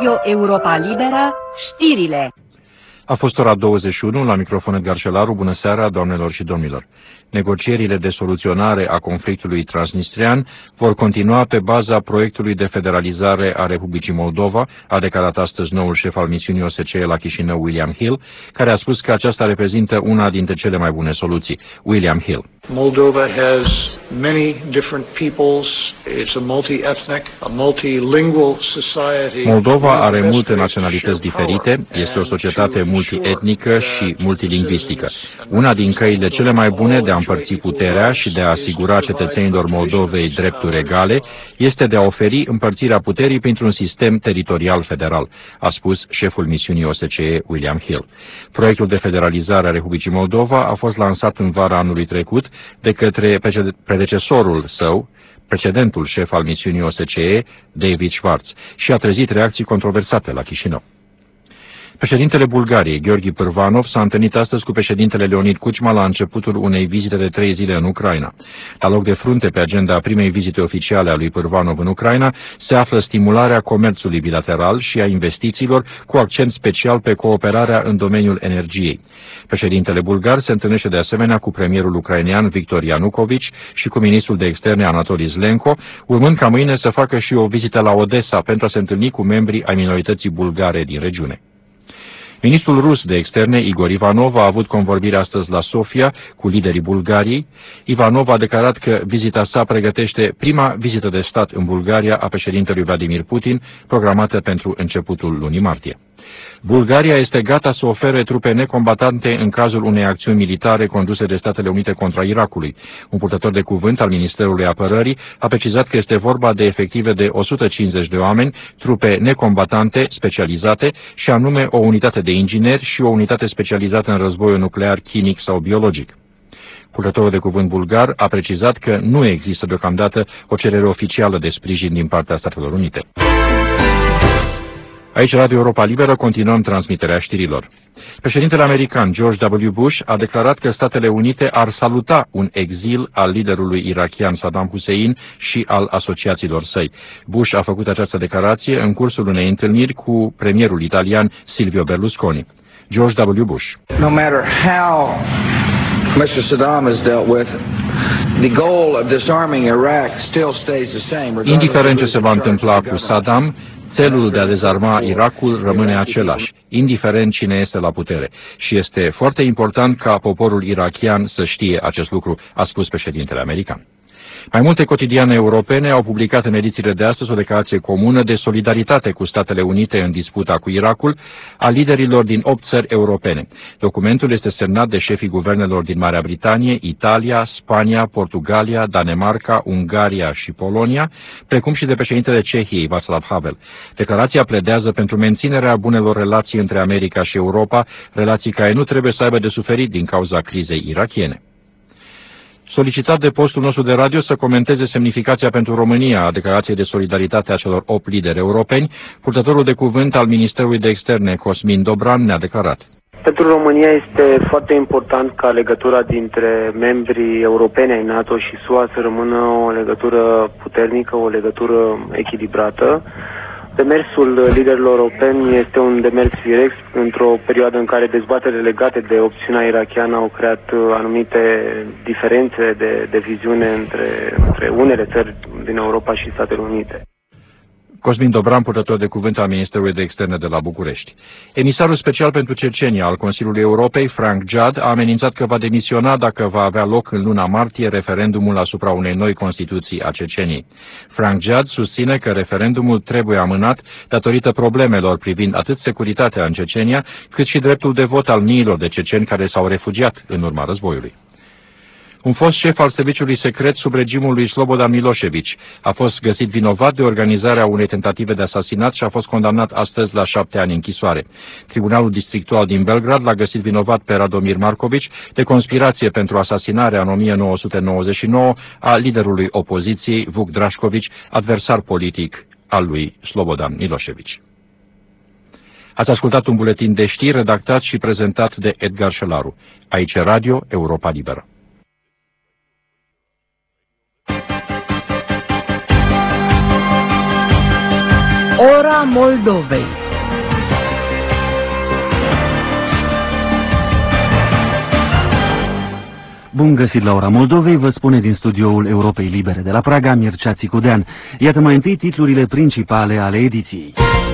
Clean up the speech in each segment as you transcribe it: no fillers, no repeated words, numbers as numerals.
Radio Europa Liberă, știrile. A fost ora 21, la microfon Edgar Șelaru. Bună seara, doamnelor și domnilor. Negocierile de soluționare a conflictului transnistrian vor continua pe baza proiectului de federalizare a Republicii Moldova, a declarat astăzi noul șef al misiunii OSCE la Chișinău, William Hill, care a spus că aceasta reprezintă una dintre cele mai bune soluții. William Hill. Moldova has many different peoples. It's a multi-ethnic, a multilingual society. Moldova are multe naționalități diferite, este o societate multietnică și multilingvistică. Una din căile cele mai bune de a împărți puterea și de a asigura cetățenilor Moldovei drepturi egale este de a oferi împărțirea puterii printr-un sistem teritorial federal, a spus șeful misiunii OSCE, William Hill. Proiectul de federalizare a Republicii Moldova a fost lansat în vara anului trecut de către predecesorul său, precedentul șef al misiunii OSCE, David Schwarz, și a trezit reacții controversate la Chișinău. Președintele Bulgariei, Gheorghe Pârvanov, s-a întâlnit astăzi cu președintele Leonid Cucma la începutul unei vizite de 3 zile în Ucraina. La loc de frunte pe agenda primei vizite oficiale a lui Pârvanov în Ucraina se află stimularea comerțului bilateral și a investițiilor, cu accent special pe cooperarea în domeniul energiei. Președintele bulgar se întâlnește de asemenea cu premierul ucrainean Victor Yanukovych și cu ministrul de externe Anatoli Zlenko, urmând ca mâine să facă și o vizită la Odessa pentru a se întâlni cu membrii ai minorității bulgare din regiune. Ministrul rus de externe, Igor Ivanov, a avut convorbire astăzi la Sofia cu liderii Bulgariei. Ivanov a declarat că vizita sa pregătește prima vizită de stat în Bulgaria a președintelui Vladimir Putin, programată pentru începutul lunii martie. Bulgaria este gata să ofere trupe necombatante în cazul unei acțiuni militare conduse de Statele Unite contra Irakului. Un purtător de cuvânt al Ministerului Apărării a precizat că este vorba de efective de 150 de oameni, trupe necombatante specializate, și anume o unitate de ingineri și o unitate specializată în războiul nuclear, chimic sau biologic. Purtătorul de cuvânt bulgar a precizat că nu există deocamdată o cerere oficială de sprijin din partea Statelor Unite. Aici, Radio Europa Liberă, continuăm transmiterea știrilor. Președintele american George W. Bush a declarat că Statele Unite ar saluta un exil al liderului irakian Saddam Hussein și al asociaților săi. Bush a făcut această declarație în cursul unei întâlniri cu premierul italian Silvio Berlusconi. George W. Bush. No matter how Mr. Saddam is dealt with, the goal of disarming Iraq still stays the same. Indiferent ce se va întâmpla cu Saddam, țelul de a dezarma Irakul rămâne același, indiferent cine este la putere. Și este foarte important ca poporul irakian să știe acest lucru, a spus președintele american. Mai multe cotidiane europene au publicat în edițiile de astăzi o declarație comună de solidaritate cu Statele Unite în disputa cu Irakul a liderilor din 8 țări europene. Documentul este semnat de șefii guvernelor din Marea Britanie, Italia, Spania, Portugalia, Danemarca, Ungaria și Polonia, precum și de președintele Cehiei, Václav Havel. Declarația pledează pentru menținerea bunelor relații între America și Europa, relații care nu trebuie să aibă de suferit din cauza crizei irakiene. Solicitat de postul nostru de radio să comenteze semnificația pentru România a declarației de solidaritate a celor 8 lideri europeni, purtătorul de cuvânt al Ministerului de Externe, Cosmin Dobran, ne-a declarat. Pentru România este foarte important ca legătura dintre membrii europeni ai NATO și SUA să rămână o legătură puternică, o legătură echilibrată. Demersul liderilor europeni este un demers firesc într-o perioadă în care dezbaterile legate de opțiunea irakiană au creat anumite diferențe de viziune între unele țări din Europa și Statele Unite. Cosmin Dobran, purtător de cuvânt al Ministerului de Externe de la București. Emisarul special pentru Cecenia al Consiliului Europei, Frank Judd, a amenințat că va demisiona dacă va avea loc în luna martie referendumul asupra unei noi Constituții a Ceceniei. Frank Judd susține că referendumul trebuie amânat datorită problemelor privind atât securitatea în Cecenia, cât și dreptul de vot al miilor de ceceni care s-au refugiat în urma războiului. Un fost șef al serviciului secret sub regimul lui Slobodan Milošević a fost găsit vinovat de organizarea unei tentative de asasinat și a fost condamnat astăzi la 7 ani închisoare. Tribunalul districtual din Belgrad l-a găsit vinovat pe Radomir Marković de conspirație pentru asasinarea în 1999 a liderului opoziției, Vuk Drašković, adversar politic al lui Slobodan Milošević. Ați ascultat un buletin de știri redactat și prezentat de Edgar Șelaru. Aici Radio Europa Liberă. Ora Moldovei. Bun găsit la Ora Moldovei, vă spune din studioul Europei Libere de la Praga, Mircea Țicudean. Iată mai întâi titlurile principale ale ediției.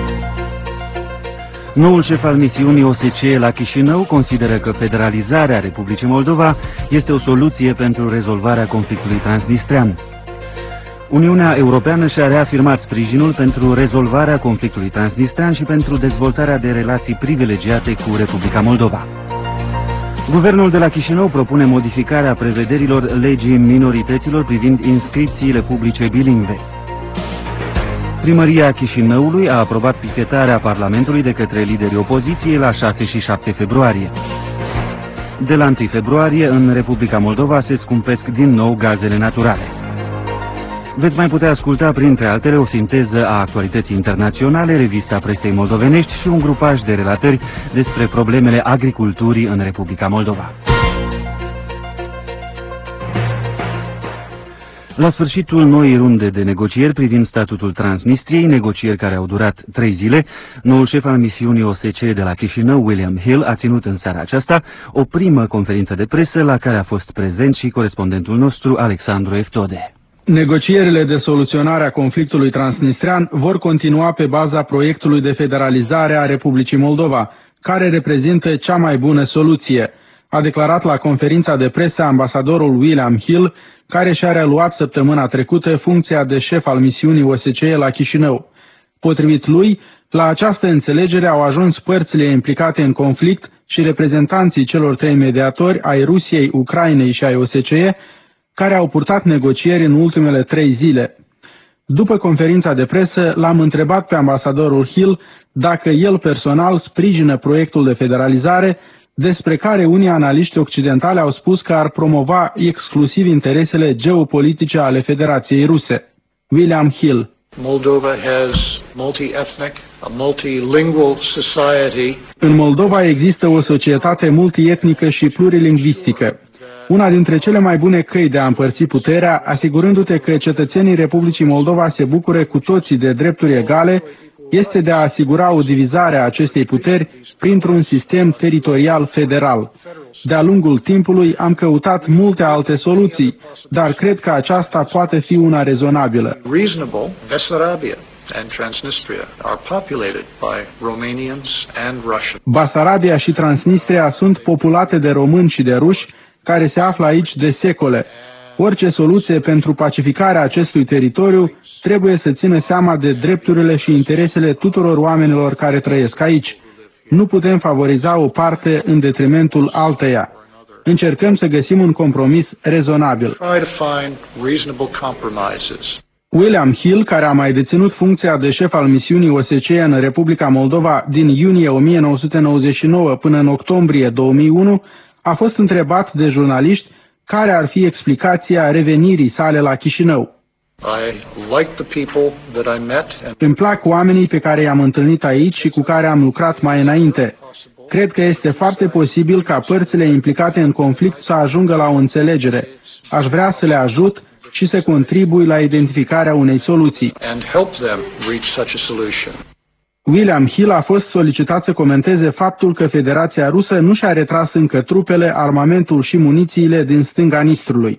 Noul șef al misiunii OSCE la Chișinău consideră că federalizarea Republicii Moldova este o soluție pentru rezolvarea conflictului transnistrean. Uniunea Europeană și-a reafirmat sprijinul pentru rezolvarea conflictului transnistrean și pentru dezvoltarea de relații privilegiate cu Republica Moldova. Guvernul de la Chișinău propune modificarea prevederilor legii minorităților privind inscripțiile publice bilingve. Primăria Chișinăului a aprobat pichetarea Parlamentului de către liderii opoziției la 6 și 7 februarie. De la 1 februarie, în Republica Moldova se scumpesc din nou gazele naturale. Veți mai putea asculta, printre altele, o sinteză a actualității internaționale, revista presei moldovenești și un grupaj de relatări despre problemele agriculturii în Republica Moldova. La sfârșitul noii runde de negocieri privind statutul Transnistriei, negocieri care au durat 3 zile, noul șef al misiunii OSCE de la Chișinău, William Hill, a ținut în seara aceasta o primă conferință de presă la care a fost prezent și corespondentul nostru, Alexandru Eftode. Negocierile de soluționare a conflictului transnistrean vor continua pe baza proiectului de federalizare a Republicii Moldova, care reprezintă cea mai bună soluție, a declarat la conferința de presă ambasadorul William Hill, care și-a reluat săptămâna trecută funcția de șef al misiunii OSCE la Chișinău. Potrivit lui, la această înțelegere au ajuns părțile implicate în conflict și reprezentanții celor 3 mediatori ai Rusiei, Ucrainei și ai OSCE, care au purtat negocieri în ultimele 3 zile. După conferința de presă, l-am întrebat pe ambasadorul Hill dacă el personal sprijină proiectul de federalizare, despre care unii analiști occidentali au spus că ar promova exclusiv interesele geopolitice ale Federației Ruse. William Hill. Moldova has multi-ethnic, a multilingual society. În Moldova există o societate multietnică și plurilingvistică. Una dintre cele mai bune căi de a împărți puterea, asigurându-te că cetățenii Republicii Moldova se bucură cu toții de drepturi egale, este de a asigura o divizare a acestei puteri printr-un sistem teritorial federal. De-a lungul timpului am căutat multe alte soluții, dar cred că aceasta poate fi una rezonabilă. Basarabia și Transnistria sunt populate de români și de ruși, care se află aici de secole. Orice soluție pentru pacificarea acestui teritoriu trebuie să țină seama de drepturile și interesele tuturor oamenilor care trăiesc aici. Nu putem favoriza o parte în detrimentul alteia. Încercăm să găsim un compromis rezonabil. William Hill, care a mai deținut funcția de șef al misiunii OSCE în Republica Moldova din iunie 1999 până în octombrie 2001, a fost întrebat de jurnaliști care ar fi explicația revenirii sale la Chișinău. Îmi plac oamenii pe care i-am întâlnit aici și cu care am lucrat mai înainte. Cred că este foarte posibil ca părțile implicate în conflict să ajungă la o înțelegere. Aș vrea să le ajut și să contribui la identificarea unei soluții. William Hill a fost solicitat să comenteze faptul că Federația Rusă nu și-a retras încă trupele, armamentul și munițiile din stânga Nistrului.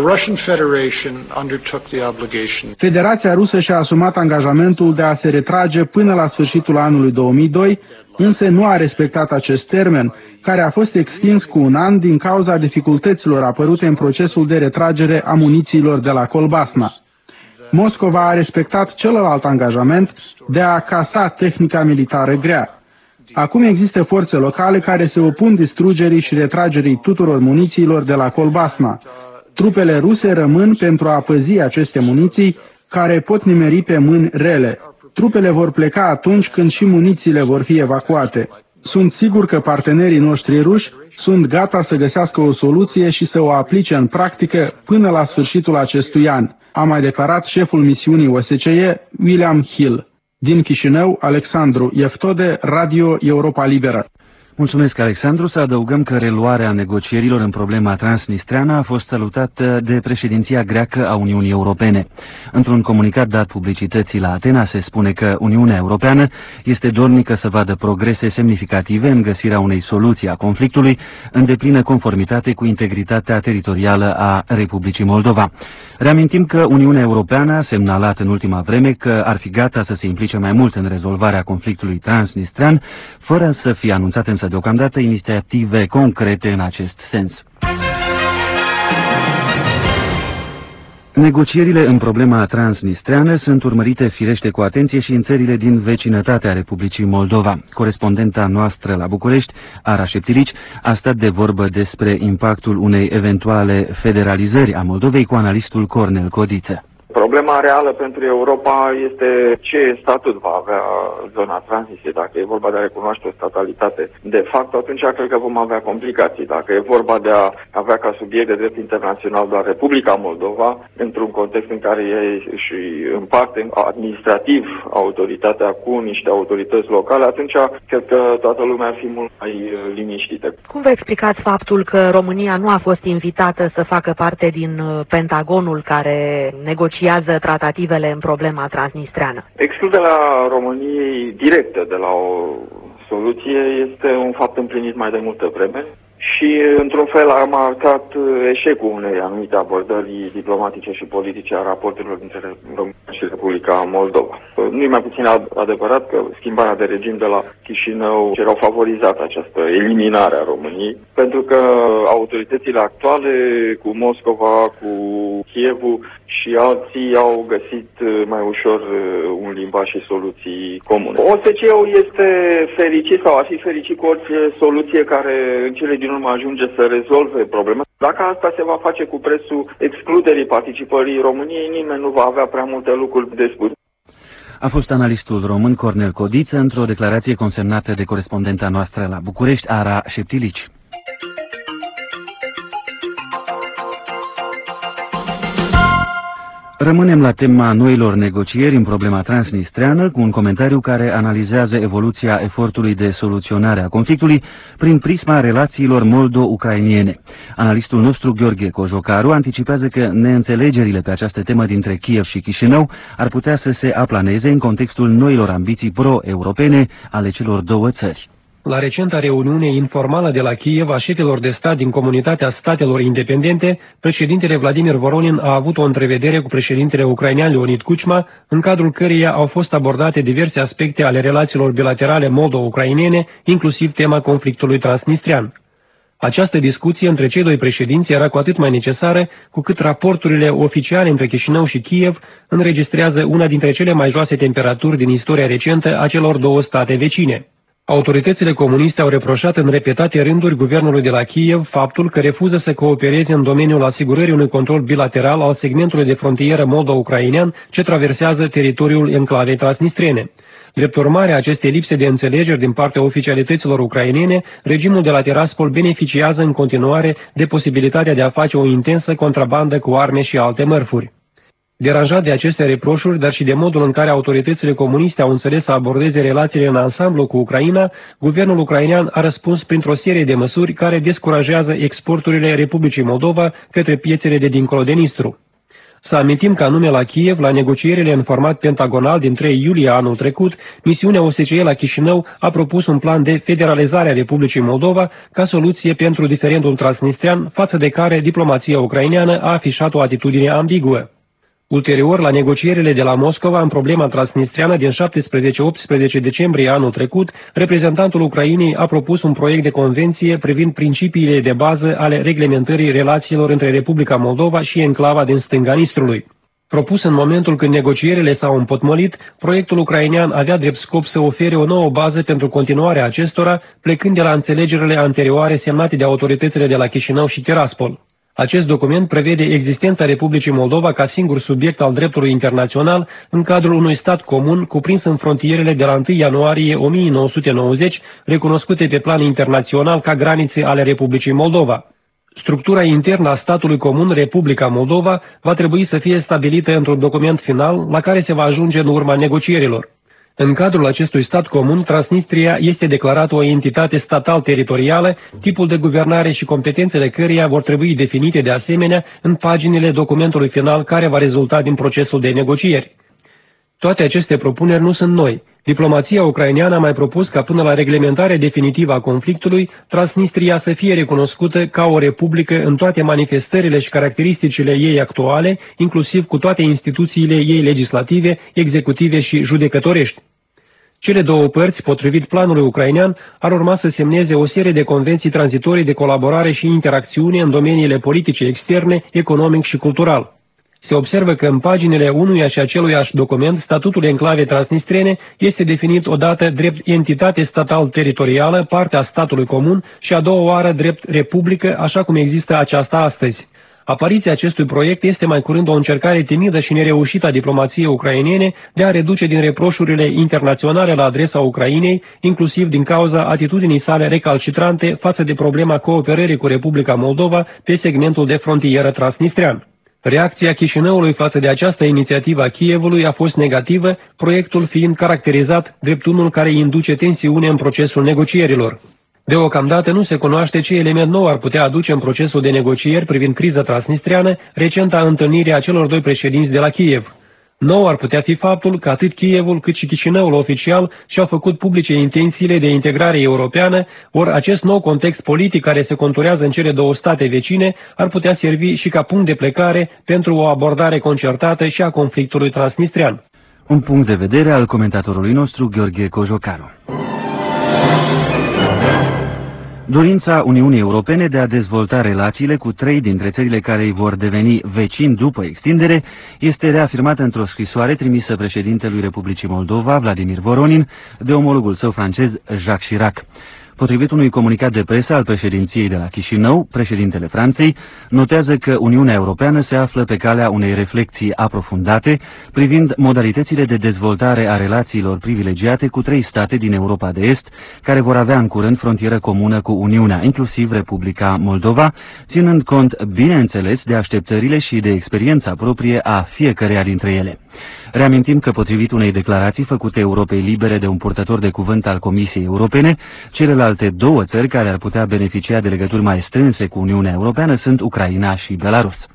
Federația Rusă și-a asumat angajamentul de a se retrage până la sfârșitul anului 2002, însă nu a respectat acest termen, care a fost extins cu 1 an din cauza dificultăților apărute în procesul de retragere a munițiilor de la Colbasna. Moscova a respectat celălalt angajament de a casa tehnica militară grea. Acum există forțe locale care se opun distrugerii și retragerii tuturor munițiilor de la Colbasna. Trupele ruse rămân pentru a păzi aceste muniții care pot nimeri pe mâini rele. Trupele vor pleca atunci când și munițiile vor fi evacuate. Sunt sigur că partenerii noștri ruși sunt gata să găsească o soluție și să o aplice în practică până la sfârșitul acestui an, a mai declarat șeful misiunii OSCE, William Hill. Din Chișinău, Alexandru Eftode, Radio Europa Liberă. Mulțumesc, Alexandru. Să adăugăm că reluarea negocierilor în problema transnistreană a fost salutată de președinția greacă a Uniunii Europene. Într-un comunicat dat publicității la Atena se spune că Uniunea Europeană este dornică să vadă progrese semnificative în găsirea unei soluții a conflictului în deplină conformitate cu integritatea teritorială a Republicii Moldova. Reamintim că Uniunea Europeană a semnalat în ultima vreme că ar fi gata să se implice mai mult în rezolvarea conflictului transnistrean, fără să fie anunțat însă deocamdată inițiative concrete în acest sens. Negocierile în problema transnistreană sunt urmărite firește cu atenție și în țările din vecinătatea Republicii Moldova. Corespondenta noastră la București, Ara Șeptilici, a stat de vorbă despre impactul unei eventuale federalizări a Moldovei cu analistul Cornel Codiță. Problema reală pentru Europa este ce statut va avea zona Transnistriei. Dacă e vorba de a recunoaște o statalitate de fapt, atunci cred că vom avea complicații. Dacă e vorba de a avea ca subiect de drept internațional doar Republica Moldova, într-un context în care ei își împarte administrativ autoritatea cu niște autorități locale, atunci cred că toată lumea ar fi mult mai liniștită. Cum vă explicați faptul că România nu a fost invitată să facă parte din Pentagonul care negociază tratativele în problema transnistreană? Excluderea României directă de la o soluție este un fapt împlinit mai de multă vreme și, într-un fel, a marcat eșecul unei anumite abordări diplomatice și politice a raporturilor dintre România și Republica Moldova. Nu e mai puțin adevărat că schimbarea de regim de la Chișinău erau favorizat această eliminare a României, pentru că autoritățile actuale cu Moscova, cu Kievul și alții au găsit mai ușor un limbaj și soluții comune. OSCE-ul este fericit sau ar fi fericit cu orice soluție care în cele din urmă ajunge să rezolve problema. Dacă asta se va face cu prețul excluderii participării României, nimeni nu va avea prea multe lucruri de spus. A fost analistul român Cornel Codiță într-o declarație consemnată de corespondenta noastră la București, Ara Șeptilici. Rămânem la tema noilor negocieri în problema transnistreană cu un comentariu care analizează evoluția efortului de soluționare a conflictului prin prisma relațiilor moldo-ucrainiene. Analistul nostru, Gheorghe Cojocaru, anticipează că neînțelegerile pe această temă dintre Kiev și Chișinău ar putea să se aplaneze în contextul noilor ambiții pro-europene ale celor două țări. La recenta reuniune informală de la Kiev a șefilor de stat din Comunitatea Statelor Independente, președintele Vladimir Voronin a avut o întrevedere cu președintele ucrainean Leonid Kuchma, în cadrul căreia au fost abordate diverse aspecte ale relațiilor bilaterale moldo-ucrainene, inclusiv tema conflictului transnistrian. Această discuție între cei doi președinți era cu atât mai necesară, cu cât raporturile oficiale între Chișinău și Kiev înregistrează una dintre cele mai joase temperaturi din istoria recentă a celor două state vecine. Autoritățile comuniste au reproșat în repetate rânduri guvernului de la Kiev faptul că refuză să coopereze în domeniul asigurării unui control bilateral al segmentului de frontieră moldo-ucrainean ce traversează teritoriul enclavei transnistrene. Drept urmare a acestei lipse de înțelegeri din partea oficialităților ucrainene, regimul de la Tiraspol beneficiază în continuare de posibilitatea de a face o intensă contrabandă cu arme și alte mărfuri. Deranjat de aceste reproșuri, dar și de modul în care autoritățile comuniste au înțeles să abordeze relațiile în ansamblu cu Ucraina, guvernul ucrainean a răspuns printr-o serie de măsuri care descurajează exporturile Republicii Moldova către piețele de dincolo de Nistru. Să amintim că anume la Kiev, la negocierile în format pentagonal din 3 iulie anul trecut, misiunea OSCE la Chișinău a propus un plan de federalizare a Republicii Moldova ca soluție pentru diferendul transnistrian, față de care diplomația ucraineană a afișat o atitudine ambiguă. Ulterior, la negocierile de la Moscova în problema transnistriană din 17-18 decembrie anul trecut, reprezentantul Ucrainei a propus un proiect de convenție privind principiile de bază ale reglementării relațiilor între Republica Moldova și enclava din stânga Nistrului. Propus în momentul când negocierile s-au împotmolit, proiectul ucrainean avea drept scop să ofere o nouă bază pentru continuarea acestora, plecând de la înțelegerile anterioare semnate de autoritățile de la Chișinău și Tiraspol. Acest document prevede existența Republicii Moldova ca singur subiect al dreptului internațional în cadrul unui stat comun cuprins în frontierele de la 1 ianuarie 1990, recunoscute pe plan internațional ca granițe ale Republicii Moldova. Structura internă a statului comun Republica Moldova va trebui să fie stabilită într-un document final la care se va ajunge în urma negocierilor. În cadrul acestui stat comun, Transnistria este declarată o entitate statal-teritorială, tipul de guvernare și competențele căreia vor trebui definite de asemenea în paginile documentului final care va rezulta din procesul de negocieri. Toate aceste propuneri nu sunt noi. Diplomația ucraineană a mai propus ca până la reglementarea definitivă a conflictului, Transnistria să fie recunoscută ca o republică în toate manifestările și caracteristicile ei actuale, inclusiv cu toate instituțiile ei legislative, executive și judecătorești. Cele două părți, potrivit planului ucrainean, ar urma să semneze o serie de convenții tranzitorii de colaborare și interacțiune în domeniile politice externe, economic și cultural. Se observă că în paginile unuia și aceluiași document, statutul enclavei transnistrene este definit odată drept entitate statal-teritorială, parte a statului comun, și a doua oară drept republică, așa cum există aceasta astăzi. Apariția acestui proiect este mai curând o încercare timidă și nereușită a diplomației ucrainene de a reduce din reproșurile internaționale la adresa Ucrainei, inclusiv din cauza atitudinii sale recalcitrante față de problema cooperării cu Republica Moldova pe segmentul de frontieră transnistrean. Reacția Chișinăului față de această inițiativă a Kievului a fost negativă, proiectul fiind caracterizat drept unul care induce tensiune în procesul negocierilor. Deocamdată nu se cunoaște ce element nou ar putea aduce în procesul de negocieri privind criza transnistreană recenta întâlnire a celor doi președinți de la Kiev. Nou ar putea fi faptul că atât Kievul cât și Chișinăul oficial și-au făcut publice intențiile de integrare europeană, ori acest nou context politic care se conturează în cele două state vecine ar putea servi și ca punct de plecare pentru o abordare concertată și a conflictului transnistrean. Un punct de vedere al comentatorului nostru, Gheorghe Cojocaru. Dorința Uniunii Europene de a dezvolta relațiile cu 3 dintre țările care îi vor deveni vecini după extindere este reafirmată într-o scrisoare trimisă președintelui Republicii Moldova, Vladimir Voronin, de omologul său francez, Jacques Chirac. Potrivit unui comunicat de presă al președinției de la Chișinău, președintele Franței notează că Uniunea Europeană se află pe calea unei reflexii aprofundate privind modalitățile de dezvoltare a relațiilor privilegiate cu 3 state din Europa de Est, care vor avea în curând frontieră comună cu Uniunea, inclusiv Republica Moldova, ținând cont, bineînțeles, de așteptările și de experiența proprie a fiecăreia dintre ele. Reamintim că, potrivit unei declarații făcute Europei Libere de un purtător de cuvânt al Comisiei Europene, celelalte 2 țări care ar putea beneficia de legături mai strânse cu Uniunea Europeană sunt Ucraina și Belarus.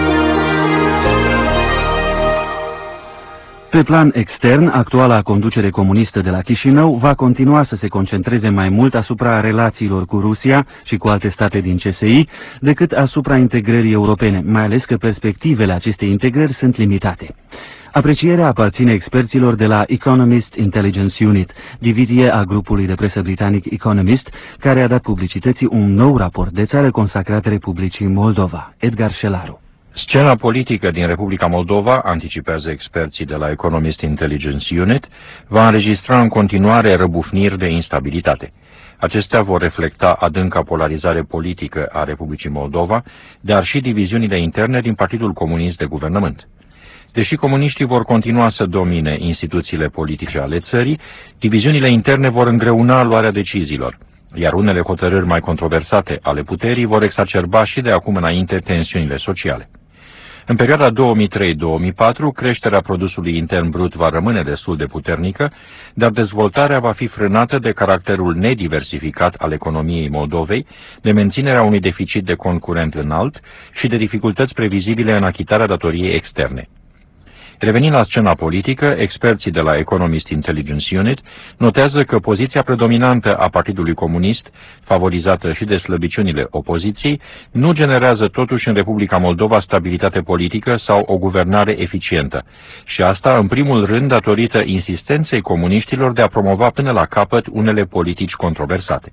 Pe plan extern, actuala conducere comunistă de la Chișinău va continua să se concentreze mai mult asupra relațiilor cu Rusia și cu alte state din CSI decât asupra integrării europene, mai ales că perspectivele acestei integrări sunt limitate. Aprecierea aparține experților de la Economist Intelligence Unit, divizie a grupului de presă britanic Economist, care a dat publicității un nou raport de țară consacrat Republicii Moldova. Edgar Șelaru. Scena politică din Republica Moldova, anticipează experții de la Economist Intelligence Unit, va înregistra în continuare răbufniri de instabilitate. Acestea vor reflecta adânca polarizare politică a Republicii Moldova, dar și diviziunile interne din Partidul Comunist de Guvernământ. Deși comuniștii vor continua să domine instituțiile politice ale țării, diviziunile interne vor îngreuna luarea deciziilor, iar unele hotărâri mai controversate ale puterii vor exacerba și de acum înainte tensiunile sociale. În perioada 2003-2004, creșterea produsului intern brut va rămâne destul de puternică, dar dezvoltarea va fi frânată de caracterul nediversificat al economiei Moldovei, de menținerea unui deficit de concurent înalt și de dificultăți previzibile în achitarea datoriei externe. Revenind la scena politică, experții de la Economist Intelligence Unit notează că poziția predominantă a Partidului Comunist, favorizată și de slăbiciunile opoziției, nu generează totuși în Republica Moldova stabilitate politică sau o guvernare eficientă, și asta în primul rând datorită insistenței comuniștilor de a promova până la capăt unele politici controversate.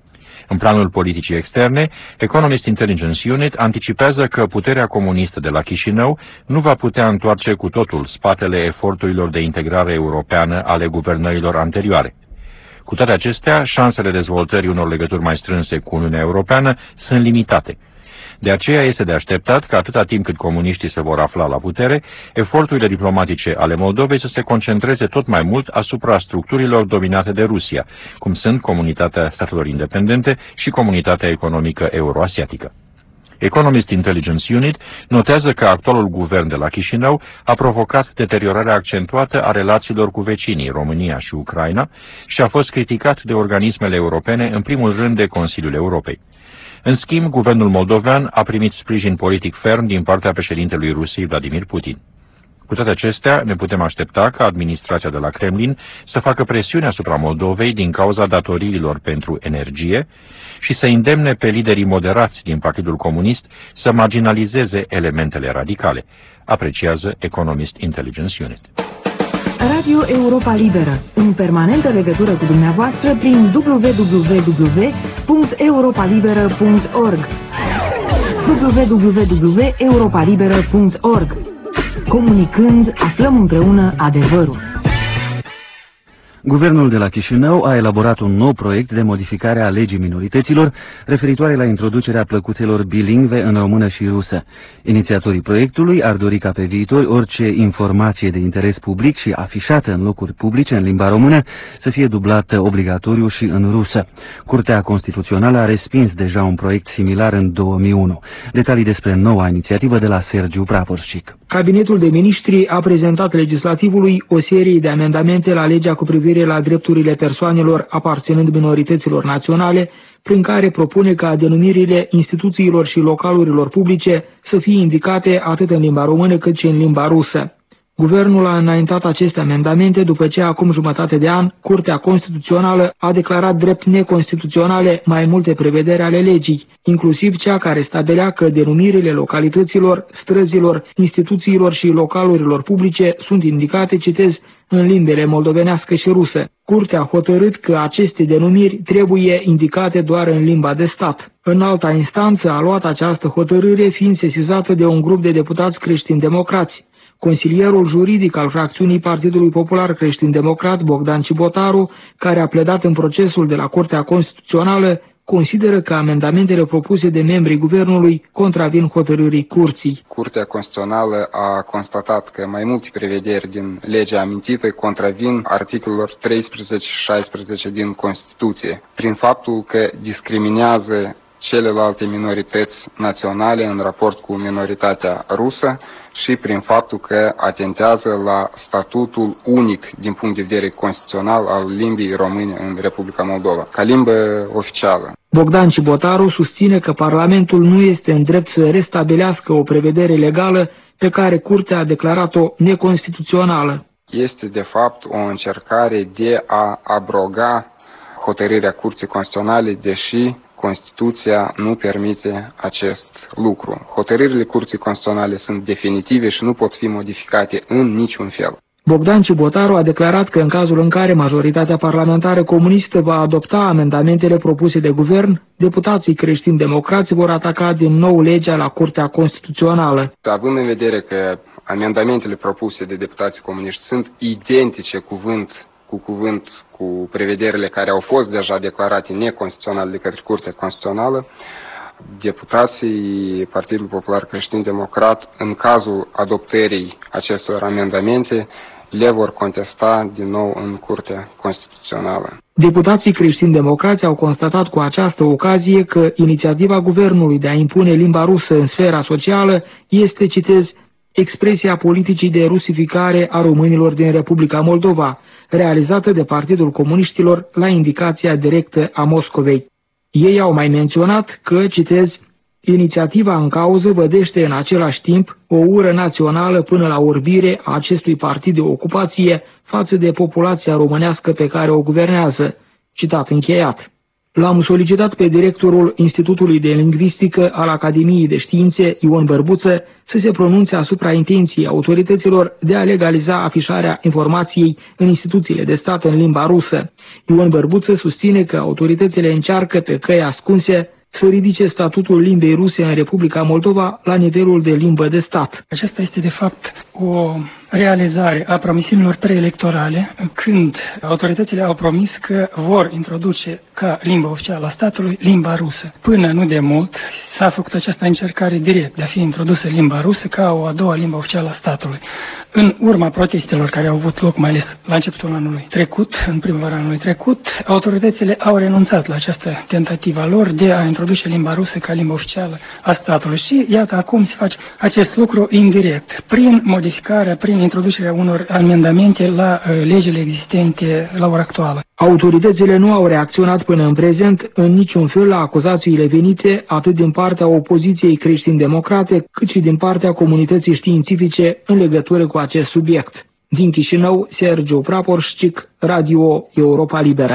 În planul politicii externe, Economist Intelligence Unit anticipează că puterea comunistă de la Chișinău nu va putea întoarce cu totul spatele eforturilor de integrare europeană ale guvernărilor anterioare. Cu toate acestea, șansele dezvoltării unor legături mai strânse cu Uniunea Europeană sunt limitate. De aceea este de așteptat că atâta timp cât comuniștii se vor afla la putere, eforturile diplomatice ale Moldovei să se concentreze tot mai mult asupra structurilor dominate de Rusia, cum sunt Comunitatea Statelor Independente și Comunitatea Economică Euroasiatică. Economist Intelligence Unit notează că actualul guvern de la Chișinău a provocat deteriorarea accentuată a relațiilor cu vecinii, România și Ucraina, și a fost criticat de organismele europene, în primul rând de Consiliul Europei. În schimb, guvernul moldovean a primit sprijin politic ferm din partea președintelui Rusiei, Vladimir Putin. Cu toate acestea, ne putem aștepta ca administrația de la Kremlin să facă presiune asupra Moldovei din cauza datoriilor pentru energie și să îndemne pe liderii moderați din Partidul Comunist să marginalizeze elementele radicale, apreciază Economist Intelligence Unit. Radio Europa Liberă, în permanentă legătură cu dumneavoastră prin www.europalibera.org www.europalibera.org. Comunicând, aflăm împreună adevărul. Guvernul de la Chișinău a elaborat un nou proiect de modificare a legii minorităților referitoare la introducerea plăcuțelor bilingve în română și rusă. Inițiatorii proiectului ar dori ca pe viitor orice informație de interes public și afișată în locuri publice în limba română să fie dublată obligatoriu și în rusă. Curtea Constituțională a respins deja un proiect similar în 2001. Detalii despre noua inițiativă de la Sergiu Praporșic. Cabinetul de Ministri a prezentat legislativului o serie de amendamente la legea cu privire la drepturile persoanelor aparținând minorităților naționale, prin care propune ca denumirile instituțiilor și localurilor publice să fie indicate atât în limba română cât și în limba rusă. Guvernul a înaintat aceste amendamente după ce, acum jumătate de an, Curtea Constituțională a declarat drept neconstituționale mai multe prevederi ale legii, inclusiv cea care stabilea că denumirile localităților, străzilor, instituțiilor și localurilor publice sunt indicate, citez, în limbele moldovenească și rusă. Curtea a hotărât că aceste denumiri trebuie indicate doar în limba de stat. Înalta instanță a luat această hotărâre fiind sesizată de un grup de deputați creștini-democrați. Consilierul juridic al fracțiunii Partidului Popular Creștin-Democrat, Bogdan Cibotaru, care a pledat în procesul de la Curtea Constituțională, consideră că amendamentele propuse de membrii guvernului contravin hotărârii curții. Curtea Constituțională a constatat că mai multe prevederi din legea amintită contravin articolelor 13 și 16 din Constituție, prin faptul că discriminează celelalte minorități naționale în raport cu minoritatea rusă și prin faptul că atentează la statutul unic din punct de vedere constituțional al limbii române în Republica Moldova, ca limbă oficială. Bogdan Cibotaru susține că Parlamentul nu este în drept să restabilească o prevedere legală pe care Curtea a declarat-o neconstituțională. Este de fapt o încercare de a abroga hotărârea Curții Constituționale, deși Constituția nu permite acest lucru. Hotărârile Curții Constituționale sunt definitive și nu pot fi modificate în niciun fel. Bogdan Cibotaru a declarat că în cazul în care majoritatea parlamentară comunistă va adopta amendamentele propuse de guvern, deputații creștini-democrați vor ataca din nou legea la Curtea Constituțională. Având în vedere că amendamentele propuse de deputații comuniști sunt identice cuvânt cu cuvânt cu prevederile care au fost deja declarate neconstituționale de către Curtea Constituțională, deputații Partidului Popular Creștin-Democrat, în cazul adoptării acestor amendamente, le vor contesta din nou în Curtea Constituțională. Deputații creștini-democrați au constatat cu această ocazie că inițiativa guvernului de a impune limba rusă în sfera socială este, citez, expresia politicii de rusificare a românilor din Republica Moldova, realizată de Partidul Comuniștilor la indicația directă a Moscovei. Ei au mai menționat că, citez, inițiativa în cauză vădește în același timp o ură națională până la orbire a acestui partid de ocupație față de populația românească pe care o guvernează. Citat încheiat. L-am solicitat pe directorul Institutului de Lingvistică al Academiei de Științe, Ion Bărbuță, să se pronunțe asupra intenției autorităților de a legaliza afișarea informației în instituțiile de stat în limba rusă. Ion Bărbuță susține că autoritățile încearcă pe căi ascunse să ridice statutul limbei ruse în Republica Moldova la nivelul de limbă de stat. Aceasta este de fapt o realizare a promisiunilor preelectorale, când autoritățile au promis că vor introduce ca limbă oficială a statului limba rusă. Până nu de mult s-a făcut această încercare direct de a fi introdusă limba rusă ca o a doua limbă oficială a statului. În urma protestelor care au avut loc, mai ales la începutul anului trecut, în primăvara anului trecut, autoritățile au renunțat la această tentativă a lor de a introduce limba rusă ca limbă oficială a statului. Și iată, acum se face acest lucru indirect, prin modificarea, prin introducerea unor amendamente la legile existente la ora actuală. Autoritățile nu au reacționat până în prezent în niciun fel la acuzațiile venite atât din partea opoziției creștin-democrate, cât și din partea comunității științifice în legătură cu acest subiect. Din Chișinău, Sergiu Praporșcic, Radio Europa Liberă.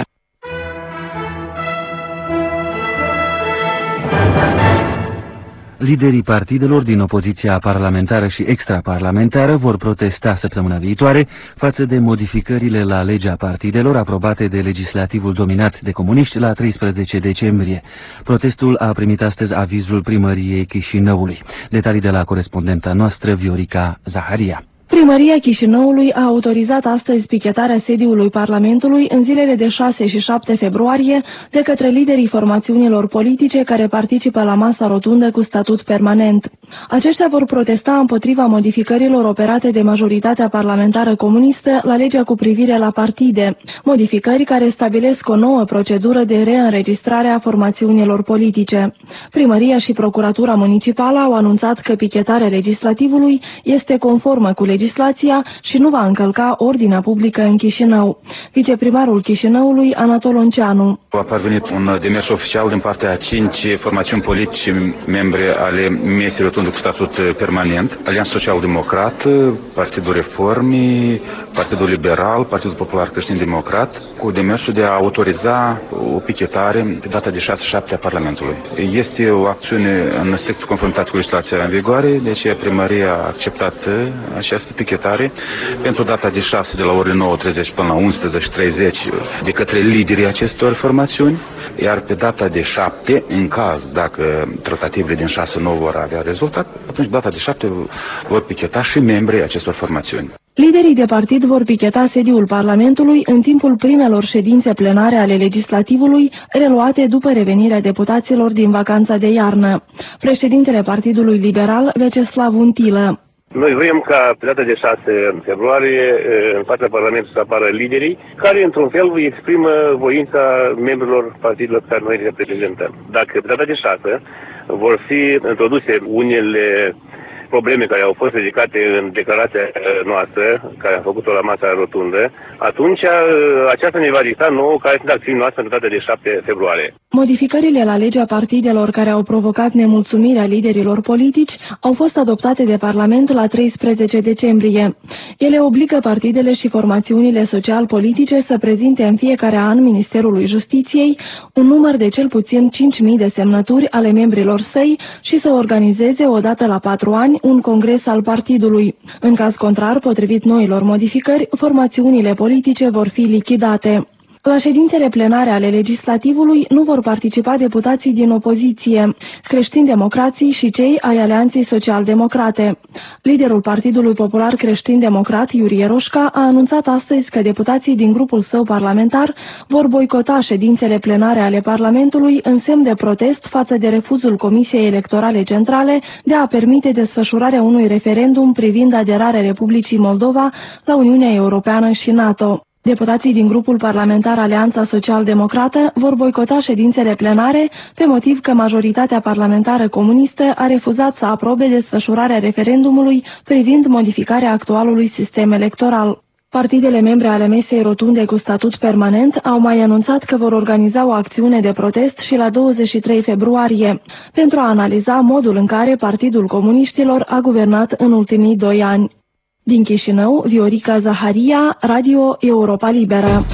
Liderii partidelor din opoziția parlamentară și extraparlamentară vor protesta săptămâna viitoare față de modificările la legea partidelor aprobate de legislativul dominat de comuniști la 13 decembrie. Protestul a primit astăzi avizul primăriei Chișinăului. Detalii de la corespondenta noastră, Viorica Zaharia. Primăria Chișinăului a autorizat astăzi pichetarea sediului Parlamentului în zilele de 6 și 7 februarie de către liderii formațiunilor politice care participă la masa rotundă cu statut permanent. Aceștia vor protesta împotriva modificărilor operate de majoritatea parlamentară comunistă la legea cu privire la partide, modificări care stabilesc o nouă procedură de reînregistrare a formațiunilor politice. Primăria și Procuratura Municipală au anunțat că pichetarea legislativului este conformă cu legislația și nu va încălca ordinea publică în Chișinău. Viceprimarul Chișinăului, Anatol Onceanu. A parvenit un demers oficial din partea a 5 formațiuni politice membre ale mesei rotundă cu statut permanent, Alianța Social-Democrat, Partidul Reformii, Partidul Liberal, Partidul Popular Creștin-Democrat, cu demersul de a autoriza o pichetare pe data de 6-7 a Parlamentului. Este o acțiune în strict conformitate cu legislația în vigoare, de aceea primăria a acceptat această pichetare pentru data de 6 de la orele 9:30 până la 11:30 de către liderii acestor formațiuni, iar pe data de 7, în caz dacă tratativele din 6 nu vor avea rezultat, atunci data de 7 vor picheta și membrii acestor formațiuni. Liderii de partid vor picheta sediul Parlamentului în timpul primelor ședințe plenare ale legislativului, reluate după revenirea deputaților din vacanța de iarnă. Președintele Partidului Liberal, Veceslav Untilă. Noi vrem ca pe data de 6 februarie în fața Parlamentului să apară liderii care într-un fel exprimă voința membrilor partidelor pe care noi le reprezentăm. Dacă pe data de 6 vor fi introduse unele probleme care au fost ridicate în declarația noastră, care am făcut-o la masa rotundă, atunci aceasta ne va dicta nouă care sunt acțiunile noastre în data de 7 februarie. Modificările la legea partidelor care au provocat nemulțumirea liderilor politici au fost adoptate de Parlament la 13 decembrie. Ele obligă partidele și formațiunile social-politice să prezinte în fiecare an Ministerului Justiției un număr de cel puțin 5.000 de semnături ale membrilor săi și să organizeze odată la 4 ani un congres al partidului. În caz contrar, potrivit noilor modificări, formațiunile politice vor fi lichidate. La ședințele plenare ale legislativului nu vor participa deputații din opoziție, creștini-democrații și cei ai Alianței Social-Democrate. Liderul Partidului Popular Creștin-Democrat, Iurie Roșca, a anunțat astăzi că deputații din grupul său parlamentar vor boicota ședințele plenare ale Parlamentului în semn de protest față de refuzul Comisiei Electorale Centrale de a permite desfășurarea unui referendum privind aderarea Republicii Moldova la Uniunea Europeană și NATO. Deputații din grupul parlamentar Alianța Social-Democrată vor boicota ședințele plenare pe motiv că majoritatea parlamentară comunistă a refuzat să aprobe desfășurarea referendumului privind modificarea actualului sistem electoral. Partidele membre ale mesei rotunde cu statut permanent au mai anunțat că vor organiza o acțiune de protest și la 23 februarie, pentru a analiza modul în care Partidul Comuniștilor a guvernat în ultimii 2 ani. Din Chișinău, Viorica Zaharia, Radio Europa Liberă.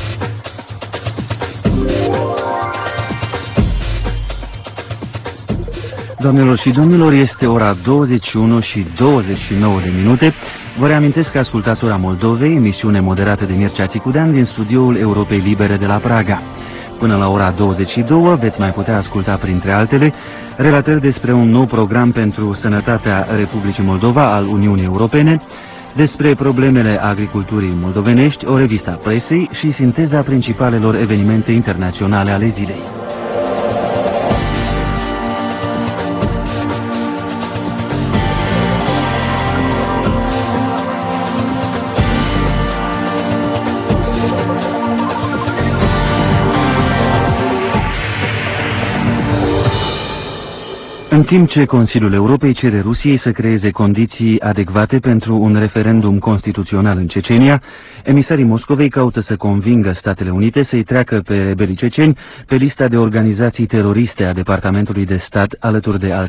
Doamnelor și domnilor, este ora 21 și 29 de minute. Vă reamintesc că ascultați Ora Moldovei, emisiune moderată de Mircea Țicudean din studioul Europei Libere de la Praga. Până la ora 22 veți mai putea asculta, printre altele, relatări despre un nou program pentru sănătatea Republicii Moldova al Uniunii Europene, Despre problemele agriculturii moldovenești, o revistă a presei și sinteza principalelor evenimente internaționale ale zilei. În timp ce Consiliul Europei cere Rusiei să creeze condiții adecvate pentru un referendum constituțional în Cecenia, emisarii Moscovei caută să convingă Statele Unite să-i treacă pe rebelii ceceni pe lista de organizații teroriste a Departamentului de Stat alături de